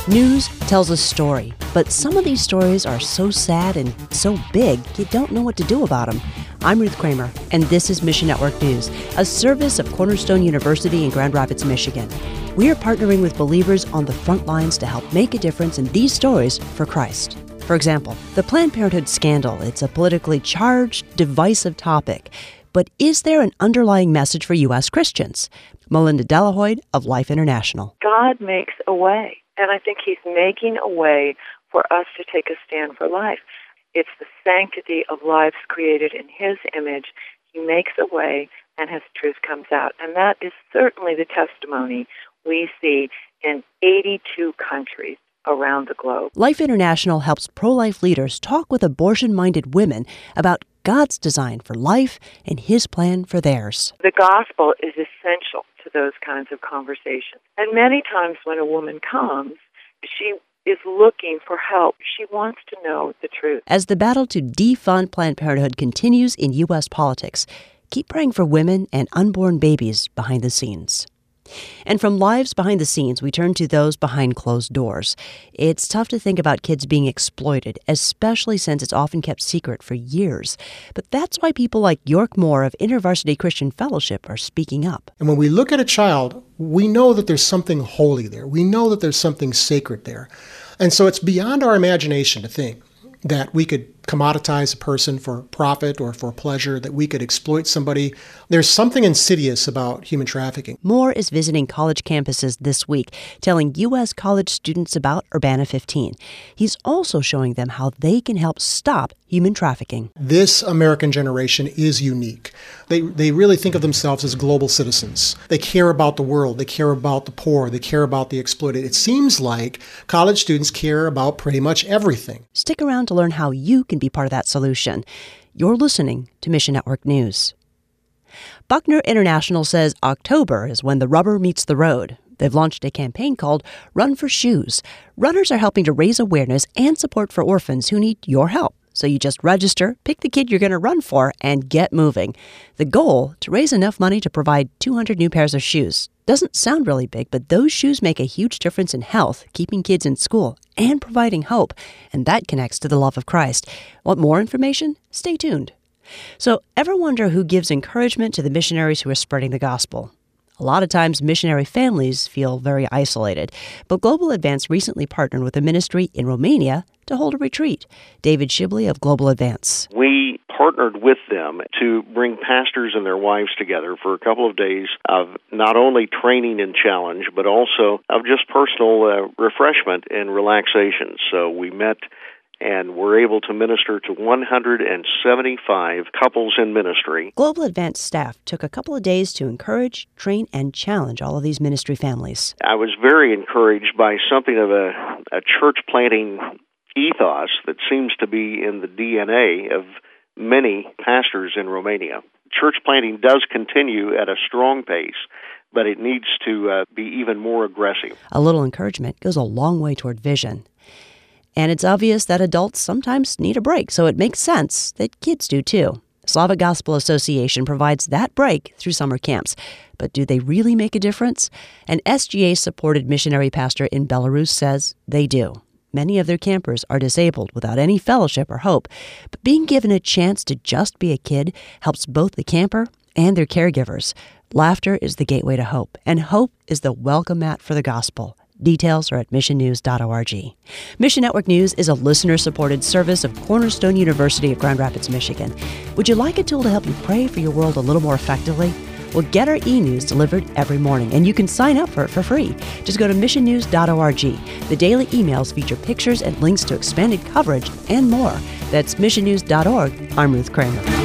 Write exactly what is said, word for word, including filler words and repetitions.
News tells a story, but some of these stories are so sad and so big, you don't know what to do about them. I'm Ruth Kramer, and this is Mission Network News, a service of Cornerstone University in Grand Rapids, Michigan. We are partnering with believers on the front lines to help make a difference in these stories for Christ. For example, the Planned Parenthood scandal. It's a politically charged, divisive topic. But is there an underlying message for U S Christians? Melinda Delahoyd of Life International. God makes a way, and I think He's making a way for us to take a stand for life. It's the sanctity of lives created in His image. He makes a way, and His truth comes out. And that is certainly the testimony we see in eighty-two countries around the globe. Life International helps pro-life leaders talk with abortion-minded women about God's design for life and His plan for theirs. The gospel is essential to those kinds of conversations. And many times when a woman comes, she is looking for help. She wants to know the truth. As the battle to defund Planned Parenthood continues in U S politics, keep praying for women and unborn babies behind the scenes. And from lives behind the scenes, we turn to those behind closed doors. It's tough to think about kids being exploited, especially since it's often kept secret for years. But that's why people like York Moore of InterVarsity Christian Fellowship are speaking up. And when we look at a child, we know that there's something holy there. We know that there's something sacred there. And so it's beyond our imagination to think that we could commoditize a person for profit or for pleasure, that we could exploit somebody. There's something insidious about human trafficking. Moore is visiting college campuses this week, telling U S college students about Urbana fifteen. He's also showing them how they can help stop human trafficking. This American generation is unique. They they really think of themselves as global citizens. They care about the world. They care about the poor. They care about the exploited. It seems like college students care about pretty much everything. Stick around to learn how you can be part of that solution. You're listening to Mission Network News. Buckner International says October is when the rubber meets the road. They've launched a campaign called Run for Shoes. Runners are helping to raise awareness and support for orphans who need your help. So you just register, pick the kid you're going to run for, and get moving. The goal, to raise enough money to provide two hundred new pairs of shoes. Doesn't sound really big, but those shoes make a huge difference in health, keeping kids in school, and providing hope. And that connects to the love of Christ. Want more information? Stay tuned. So, ever wonder who gives encouragement to the missionaries who are spreading the gospel? A lot of times, missionary families feel very isolated. But Global Advance recently partnered with a ministry in Romania to hold a retreat. David Shibley of Global Advance. We partnered with them to bring pastors and their wives together for a couple of days of not only training and challenge, but also of just personal uh, refreshment and relaxation. So we met and we're able to minister to one hundred seventy-five couples in ministry. Global Advance staff took a couple of days to encourage, train, and challenge all of these ministry families. I was very encouraged by something of a, a church planting ethos that seems to be in the D N A of many pastors in Romania. Church planting does continue at a strong pace, but it needs to uh, be even more aggressive. A little encouragement goes a long way toward vision. And it's obvious that adults sometimes need a break, so it makes sense that kids do too. Slavic Gospel Association provides that break through summer camps. But do they really make a difference? An S G A-supported missionary pastor in Belarus says they do. Many of their campers are disabled without any fellowship or hope. But being given a chance to just be a kid helps both the camper and their caregivers. Laughter is the gateway to hope, and hope is the welcome mat for the gospel. Details are at mission news dot org. Mission Network News is a listener-supported service of Cornerstone University of Grand Rapids, Michigan. Would you like a tool to help you pray for your world a little more effectively? Well, get our e-news delivered every morning, and you can sign up for it for free. Just go to mission news dot org. The daily emails feature pictures and links to expanded coverage and more. That's mission news dot org. I'm Ruth Kramer.